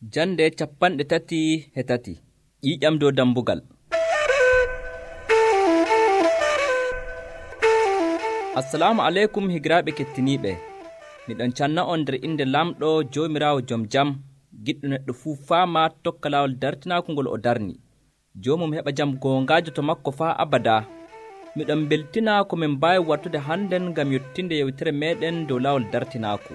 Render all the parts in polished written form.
Jande 33 ƴiƴam dow dambugal. Assalamu aleykum higiraaɓe kettiniiɓe. Miɗon canna on nder inde lamɗo Joomiraawo jom jam, giɗɗo neɗɗo fuu faama tokka laawol dartinaaku ngol o darni. Joomum heɓa jam goongaajo to makko faa abada. Miɗon beltina ko min mbaawi wartude hannden ngam yottinde yewtere meeɗen dow laawol dartinaaku.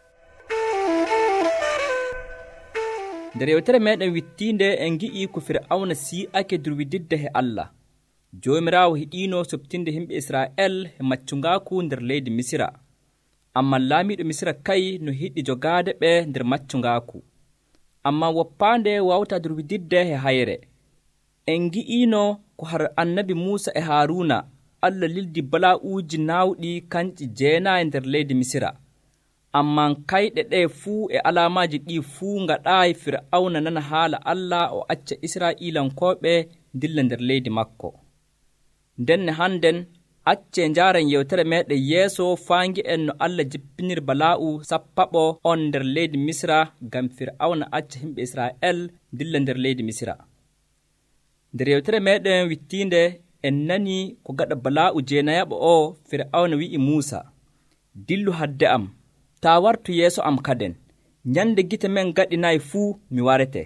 Nder yewtere meeɗen wittiinde en ngi'i ko Fir'awna sii'ake durwididde he Allah. Joomiraawo hiɗiino soɓtinde himɓe Israa'el he maccungaaku nder leydi Misira. Ammaa laamiiɗo Misira kay no hiɗi jogaade ɓe nder maccungaaku. Ammaa woppaande wawta durwididde he hayre. En ngi'iino ko har annabi Muusa e Haaruuna Allah lildi balaa'uuji naawɗi kanƴi 9 nder leydi Misira. Ammaa kayɗe ɗe fuu e alaamaaji ɗi fuu ngaɗaayi Fir'awna nana haala Allah o acca Israa'iilankooɓe dilla nder leydi makko. Ndenne hannden accee njaaren yewtere meeɗen yeeso faangi en no Allah jippinir balaa'u sappaɓo on nder leydi Misira ngam Fir'awna acca himɓe Israa'el dilla nder leydi Misira. Nder yewtere meeɗen wittiinde en nani ko gaɗa balaa'u jeenayaɓo o Fir'awna wi'i Muusa, dillu hadde am, taa wartu yeeso am kaden, nyande gite men gaɗinayi fuu mi warete.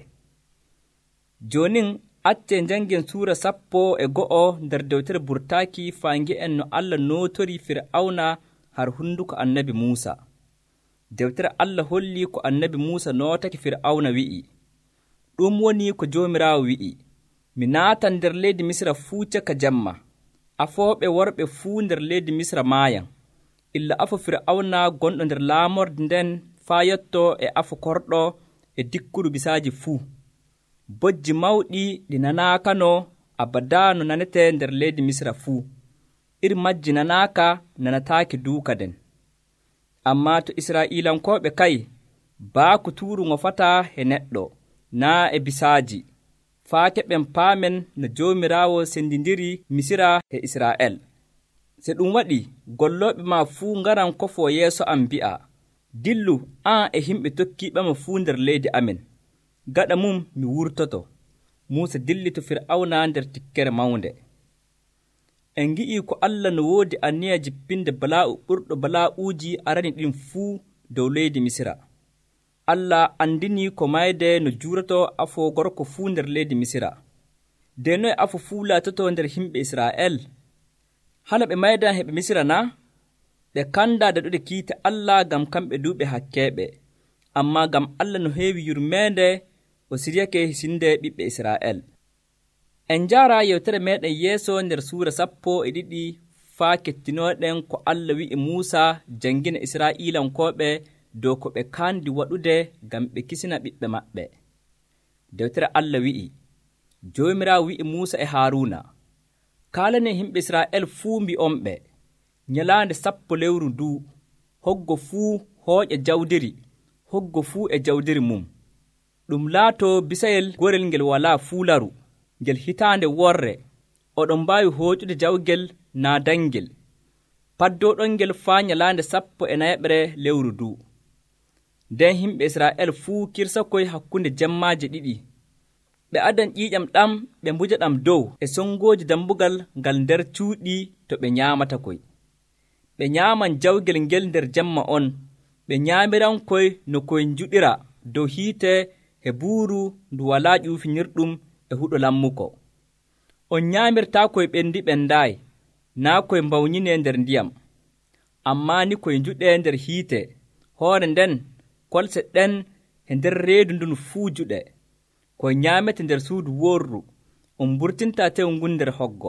Jonin accee njangin suura 12 nder dewtere burtaaki faangi en no Allah nootori Fir'awna har hunduko annabi Muusa. Dewtere Allah holli ko annabi Muusa nootake Fir'awna wi'i, ɗum woni ko Joomiraawo wi'i, mi naatan nder leydi Misira fuu caka jamma, afooɓe worɓe fuu nder leydi Misira maayan, illa afo Fir'awna gonɗo nder laamorde nden faa yetto e afo korɗo e dikkuru bisaaji fuu. Bojji mawɗi ɗi nanaakano abada no nanete nder leydi Misira fuu. Iri majji nanaaka nanataake duuka den. Ammaa to Israa'iilankooɓe kay, baaku tuuru ngofataa he neɗɗo, naa e bisaaji, faa keɓen paamen no Joomiraawo sendindiri Misira e Israa'el. Se ɗum waɗi, gollooɓe ma fuu ngaran kofoo yeeso am mbi'a, dillu an e himɓe tokkiiɓema fuu nder leydi amen. Gaɗa mum mi wurtoto. Muusa dilli to Fir'awna nder tikkere mawnde. En ngi'i ko Allah no woodi aniya jippinde balaa'u ɓurɗo balaa'uuji arani ɗin fuu dow leydi Misira. Allah andini ko mayde no juurato afo gorko fuu nder leydi Misira. De noye afo fuu laatoto nder himɓe Israa'el? Hala ɓe maydan heɓe Misira na? Ɓe kanda daɗude kiite Allah gam kamɓe duuɓe hakkeeɓe, amma gam Allah no heewi yurmeende o siryake hisinde ɓiɓɓe Israa'el. En njaara yewtere meɗen yeeso nder suura 12 faa kettinoɗen ko Allah wi'i Muusa jangina Israa'iilankooɓe dow ko ɓe kandi waɗude gam ɓe kisina ɓiɓɓe maɓɓe. Dewtere Allah wi'i, Joomiraawo wi'i Muusa e Haaruuna, kaalane himɓe Israa'el fuu mbi'onɓe, nyalaande 10 lewru nduu, hoggo fuu hooƴa jawdiri, hoggo fuu e jawdiri mum. Ɗum laato bisayel gorel ngel walaa fuularu, ngel hitaande worre, oɗon mbaawi hooƴude jawgel naa dangel. Paddooɗon ngel faa nyalaande 14 lewru nduu. Nden himɓe Israa'el fuu kirsakoy hakkunde jemmaaje 2. Ɓe adan ƴiiƴam ɗam ɓe mbuja ɗam dow e songooji dambugal ngal nder cuuɗi to ɓe nyaamata koy. Ɓe nyaaman jawgel ngel nder jemma on, ɓe nyaamirankoy no koy njuɗira dow hiite e buuru ndu walaa ƴuufinirɗum e huɗo lammuko. On nyaamirtaa koy ɓendi ɓendaayi, naa koy mbawnyine nder ndiyam, ammaa ni koy njuɗee nder hiite, hoore nden kolse ɗen e nder reedu ndun fuu juɗe. Koy nyaamete nder suudu worru, on mburtintaa tew ngun nder hoggo.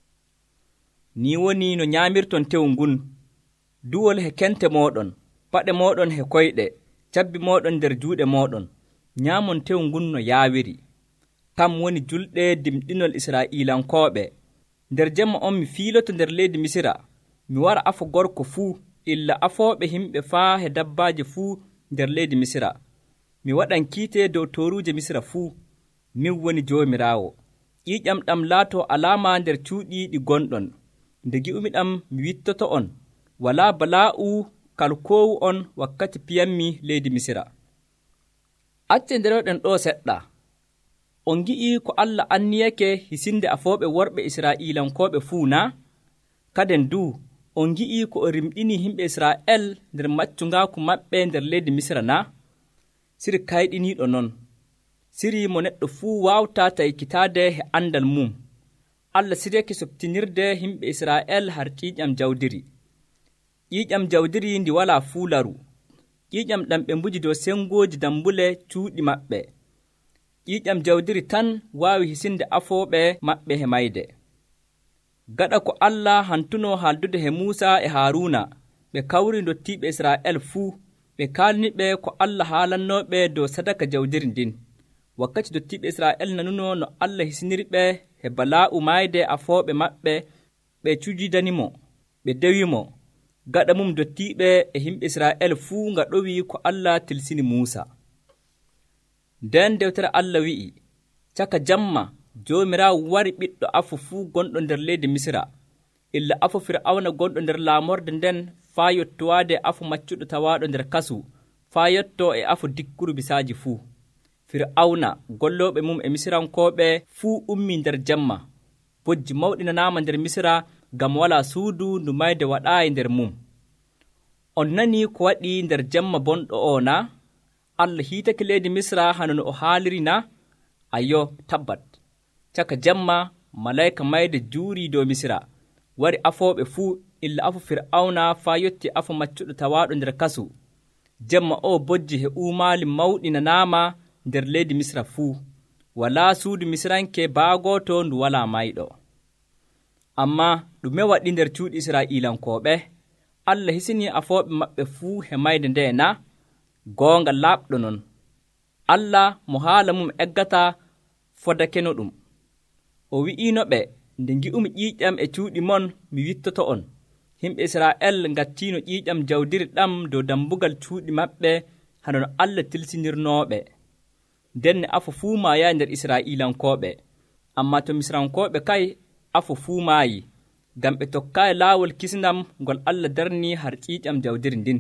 Ni woni no nyaamirton tew ngun, duwol he kente mooɗon, paɗe mooɗon he koyɗe, cabbi mooɗon nder juuɗe mooɗon, nyaamon tew ngun no yaawiri. Kam woni julɗe dimɗinol Israa'iilankooɓe. Nder jemma on mi fiiloto nder leydi Misira, mi wara afo gorko fuu, illa afooɓe himɓe faa he dabbaaji fuu nder leydi Misira. Mi waɗan kiite dow tooruuje Misira fuu, min woni Joomiraawo. Ƴiiƴam ɗam laato alaama nder cuuɗi ɗi gonɗon. Nde gi'umi ɗam mi wittoto on, walaa balaa'u kalkoowu on wakkati piyammi leydi Misira. Acce nderoɗen ɗo seɗɗa. On gi'i ko Allah anniyake hisinde afooɓe worɓe Israa'iilankoɓe fuu na? Kaden du, on gi'i ko o rimɗini himɓe Israa'el nder maccungaaku maɓɓe nder leydi Misra na? Siri kayɗiniiɗo non. Siri mo neɗɗo fuu waawta taykitaade he andal mum. Allah siriyake sobtinirde himɓe Israa'el har ƴiiƴam jawdiri. Ƴiiƴam jawdiri ndi walaa fuu laru. Ƴiiƴam ɗam ɓe mbuji dow sengooji dambule cuuɗi maɓɓe. Ƴiiƴam jawdiri tan waawi hisinde afooɓe maɓɓe he mayde. Gaɗa ko Allah hantuno haaldude he Muusa e Haaruuna, ɓe kawri ndottiiɓe Israa'el fuu, ɓe kaalniɓe ko Allah haalannooɓe dow sadaka jawdiri ndin. Wakkati ndottiiɓe Israa'el nanuno no Allah hisiniriɓe he balaa'u mayde afooɓe maɓɓe, ɓe cujidanimo, ɓe dewimo. Gaɗa mum ndottiiɓe e himɓe Israa'el fuu ngaɗowi ko Allah tilsini Muusa. Nden dewtere Allah wi'i, caka jamma Joomiraawo wari ɓiɗɗo afo fuu gonɗo nder leydi Misra, illa afo Fir'awna gonɗo nder laamorde nden faa yottowaade afo maccuɗo tawaaɗo nder kasu, faa yotto e afo dikkuru bisaaji fuu. Fir'awna gollooɓe mum e Misirankooɓe fuu ummii nder jamma. Bojji mawɗinanaama nder Misra ngam walaa suudu ndu mayde waɗaayi nder mum. On nanii ko waɗi nder jamma bonɗo o na? Allah hiitake leydi Misra hano no o haaliri na? Ayo, tabbat. Caka jamma malayka mayde juurii dow Misra, wari afooɓe fuu illa afo Fir'awna faa yotti afo maccuɗo tawaaɗo nder kasu. Jamma o bojji he uumaali mawɗinanaama nder leydi Misra fuu. Walaa suudu Misiranke baagooto ndu walaa mayɗo. Amma ɗume waɗi nder cuuɗi Israa'iilankooɓe? Allah hisinii afooɓe maɓɓe fuu he mayde nde na? Goonga laaɓɗo non. Allah mo haala mum eggataa fodakeno ɗum. O wi'iino ɓe, nde ngi'umi ƴiiƴam e cuuɗi mon, mi wittoto on. Himɓe Israa'el ngattiino ƴiiƴam jawdiri ɗam dow dambugal cuuɗi maɓɓe hano no Allah tilsinirnooɓe. Ndenne afo fuu maayayi nder Israa'iilankooɓe. Ammaa to Misirankooɓe kay afo fuu maayi, ngam ɓe tokkaayi laawol kisnam ngol Allah darnii har ƴiiƴam jawdiri ndin.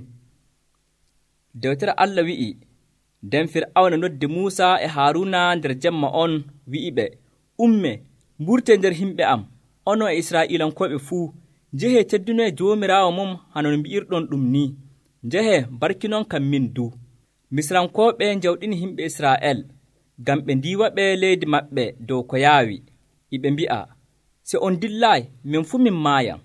Dewtere Allah wi'i, nden Fir'awna noddi Muusa e Haaruuna nder jamma on, wi'i ɓe, umme, mburtee nder himɓe am, ono e Israa'iilankooɓe fuu, njehee teddunee Joomiraawo mum hano no mbi'irɗon ɗum ni, njehee barkinon kam min du. Misirankooɓe njawɗini himɓe Israa'el, ngam ɓe ndiiwa ɓe leydi maɓɓe dow ko yaawi, iɓe mbi'a, se on dillaayi, min fuu min maayan.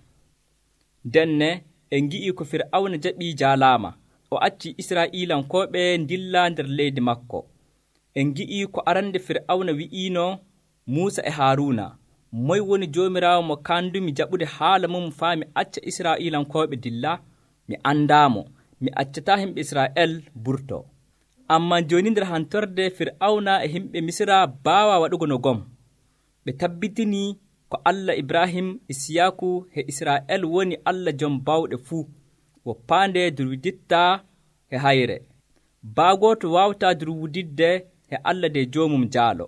Ndenne en ngi'i ko Fir'awna jaɓii jaalaama, o acci Israa'iilankooɓe ndilla nder leydi makko. En ngi'i ko arande Fir'awna wi'iino Muusa e Haaruuna, moy woni Joomiraawo mo kandumi jaɓude haala mum faa mi acca Israa'iilankooɓe dilla? Mi anndaamo, mi accataa himɓe Israa'el burto. Ammaa jooni nder hantorde Fir'awna e himɓe Misra baawa waɗugo no gom. Ɓe tabbitinii ko Allah Ibrahim, Isiyaaku he Israa'el woni Allah jom bawɗe fuu, woppaande durwidittaa he hayre. Baagooto waawtaa durwudidde he Allah de joomum jaalo.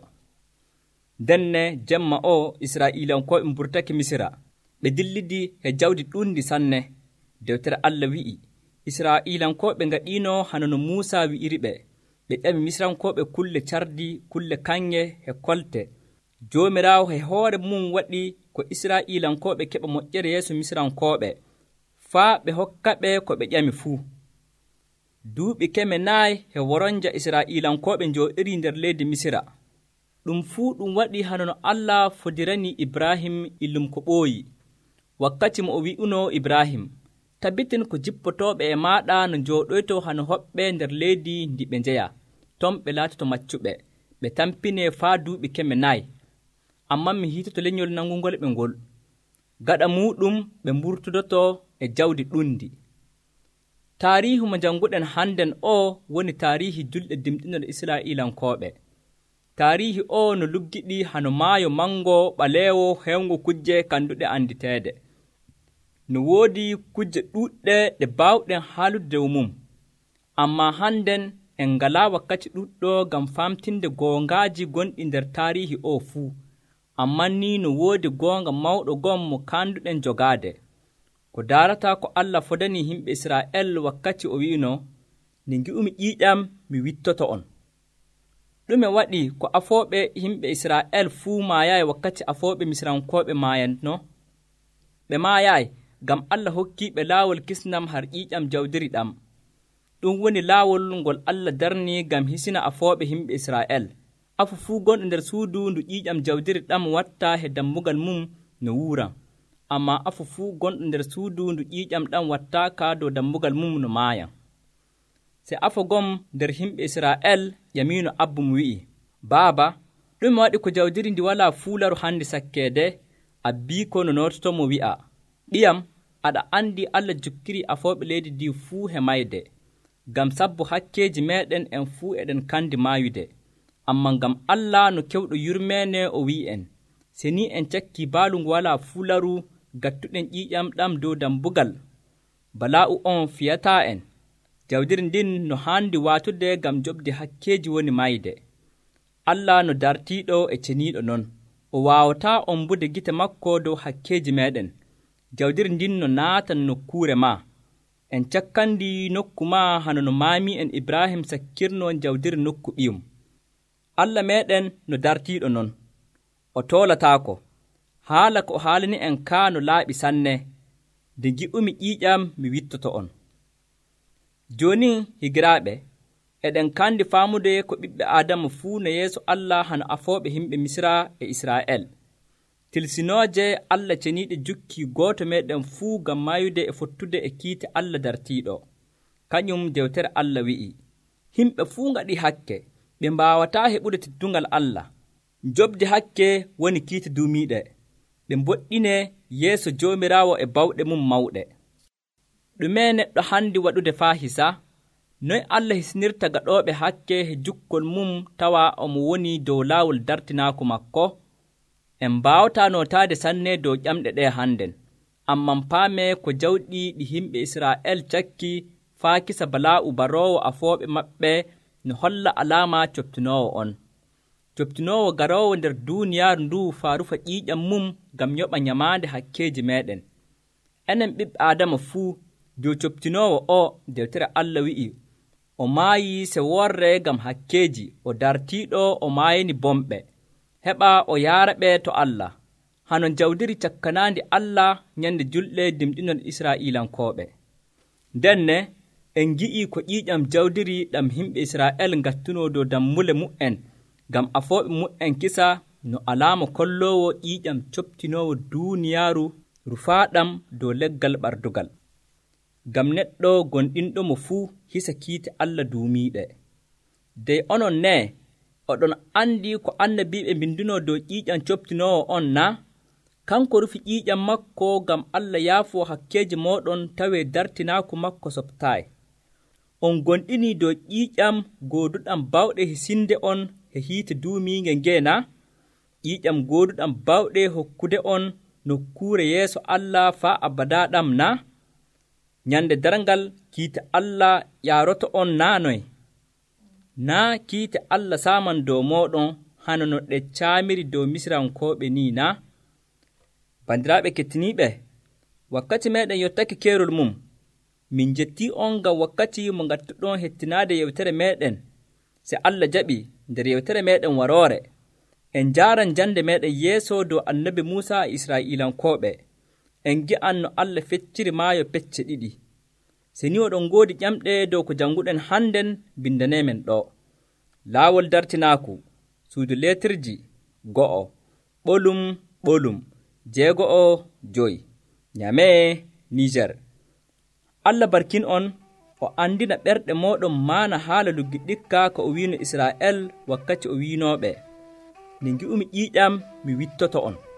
Ndenne jemma o Israa'iilankooɓe mburtake Misra, ɓe dillidi he jawdi ɗundi sanne. Dewtere Allah wi'i, Israa'iilankooɓe ngaɗiino hano no Muusa wi'iri ɓe. Ɓe ƴami Misirankooɓe kulle cardi, kulle kaŋŋe he kolte. Joomiraawo he hoore mum waɗi ko Israa'iilankooɓe keɓa moƴƴere yeeso Misirankooɓe, faa ɓe hokka ɓe ko ɓe ƴami fuu. Duuɓi 4 he woronja Israa'iilankooɓe njooɗiri nder leydi Misira. Ɗum fuu ɗum waɗi hano no Allah fodirani Ibrahim illum ko ɓooyi. Wakkati mo o wi'uno Ibrahim, tabbitin ko jippotooɓe e maaɗa no njooɗoyto hano hoɓɓe nder leydi ndi ɓe njeya, ton ɓe laatoto maccuɓe, ɓe tampinee faa duuɓi 4. Amman mi hiitoto leñol nangungol ɓe ngol. Gaɗa muɗum ɓe mburtudoto e jawdi ɗundi. Taariihu mo jannguɗen hannden o woni taariihi julɗe dimɗinol Israa'iilankooɓe. Taariihi o no luggiɗi hano maayo mango ɓaleewo hewngo kujje kannduɗe anditeede. No woodi kujje ɗuuɗɗe ɗe baawɗen haalude dow mum. Ammaa hannden en ngalaa wakkati ɗuɗɗo ngam famtinde goongaaji gonɗi nder taariihi o fuu. Amman ni no woodi goonga mawɗo gom mo kannduɗen jogaade. Ko daarataa ko Allah fodani himɓe Israa'el wakkati o wi'ino, nde ngi'umi ƴiiƴam mi wittoto on. ɗume waɗi ko afooɓe yimɓe Israa'el fuu maayaay wakkati afooɓe Misirankooɓe maayantno? ɓe maayaay ngam Allah hokkiiɓe laawol kisnam har ƴiiƴam jawdiri ɗam. ɗum woni laawol ngol Allah darni ngam hisina afooɓe yimɓe Israa'el. Afu fuu gonɗo nder suudu ndu ƴiiƴam jawdiri ɗam watta he dammugal mum no wuuran, amma afu fuu gonɗo nder suudu ndu ƴiiƴam ɗam wattaaka dow dammugal mum no maayan. Se afogom nder yimɓe Israa'el ƴamiino abbum wi'i, baaba, ɗume waɗi ko jawdiri ndi walaa fuularu hannde sakkeede? Abbii ko no noototo mo wi'a, ɓiyam, aɗa anndi Allah jukkiri afooɓe leydi ndi fuu he mayde, ngam sabbo hakkeeji meeɗen en fuu eɗen kandi maayude. Amma ngam Allah no kewɗo yurmeene o wi'en, se ni en cakkii baalu ngu walaa fuularu gattuɗen ƴiiƴam ɗam dow dambugal, balaa'u on fiyataa en. Jawdiri ndin no haandi waatude ngam joɓde hakkeeji woni mayde. Allah no dartiiɗo e ceniiɗo non, o waawataa ombude gite makko dow hakkeeji meeɗen. Jawdiri ndin no naatan nokkuure ma. En cakkandi nokku ma hano no maami en Ibrahim sakkirno jawdiri nokku ɓiyum. Allah meeɗen no dartiiɗo non, o toolataako. Haala ko o haalani en kaa no laaɓi sanne. Nde gi'umi ƴiiƴam mi wittoto on. Jooni higiraaɓe, eɗen kandi faamude ko ɓiɓɓe Aadama fuu no yeeso Allah hano afooɓe yimɓe Misra e Israa'el. Tilsinooje Allah ceniiɗe jukkii gooto meeɗen fuu ngam maayude e fottude e kiite Allah dartiiɗo. Kañum dewtere Allah wi'i, yimɓe fuu ngaɗi hakke, ɓe mbaawataa heɓude teddungal Allah. Joɓde hakke woni kiite duumiiɗe. Ɓe mboɗɗine yeeso Joomiraawo e bawɗe mum mawɗe. Ɗume neɗɗo handi waɗude faa hisa? Noy Allah hisnirta gaɗooɓe hakke he jukkol mum tawa omo woni dow laawol dartinaako makko? En mbaawataa nootaade sanne dow ƴamɗe ɗe hannden, amman paame ko jawɗi ɗi yimɓe Israa'el cakki faa kisa balaa'u baroowo afooɓe maɓɓe no holla alaama coftinoowo on. Coftinoowo garoowo nder duuniyaaru ndu faa rufa ƴiiƴam mum ngam yoɓa nyamaande hakkeeji meeɗen. Enen ɓiɓɓe Aadama fuu, dow coftinoowo o dewtere Allah wi'i, o maayi se worre ngam hakkeeji, o dartiiɗo o maayini bomɓe, heɓa o yaara ɓe to Allah. Hano jawdiri cakkanaandi Allah nyande julɗe dimɗinol Israa'ilankooɓe. Ndenne, en gi'ii ko ƴiiƴam jawdiri ɗam yimɓe Israa'el ngattunoo dow dammule mu'en, ngam afooɓe mu'en kisa no alaama kolloowo ƴiiƴam coftinoowo duuniyaaru rufaaɗam dow leggal ɓardugal. Ngam neɗɗo gonɗinɗo mo fuu hisa kiite Allah duumiiɗe. Dey onon ne, oɗon anndi ko annabiiɓe mbindunoo dow ƴiiƴam coftinoowo on na? Kanko rufi ƴiiƴam makko ngam Allah yaafoo hakkeeji mooɗon tawee dartinaaku makko soɓtaay. On gonɗinii dow ƴiiƴam gooduɗam bawɗe hisinde on he hiite duumiinge ngeena? Ƴiiƴam gooduɗam bawɗe hokkude on nokkuure yeeso Allah faa abadaa ɗam na? Nyande darngal kiite Allah yaaroto on naanoy? Naa kiite Allah saaman dow mooɗon hano no ɗe caamiri dow Misirankooɓe ni na? Bandiraaɓe kettiniiɓe, wakkati meeɗen yottake keerol mum. Min jettii on ngam wakkati mo ngattuɗon hettinaade yewtere meeɗen. Se Allah jaɓi nder yewtere meeɗen waroore, en njaaran jande meeɗen yeeso dow annabi Muusa e Israa'ilankooɓe. En gi'an no Allah fecciri maayo pecce ɗiɗi. Se ni oɗon ngoodi ƴamɗe dow ko jannguɗen hannden bindaneemen ɗo. Laawol dartinaaku, suudu leetirji, 1, ɓolum ɓolum, 6, Nyamee, Niger. Allah barkin on, o andina ɓerɗe mooɗon maana haala luggi ɗikka ko o wiino Israa'el wakkati o wiinooɓe, min gi'umi ƴiiƴam mi wittoto on.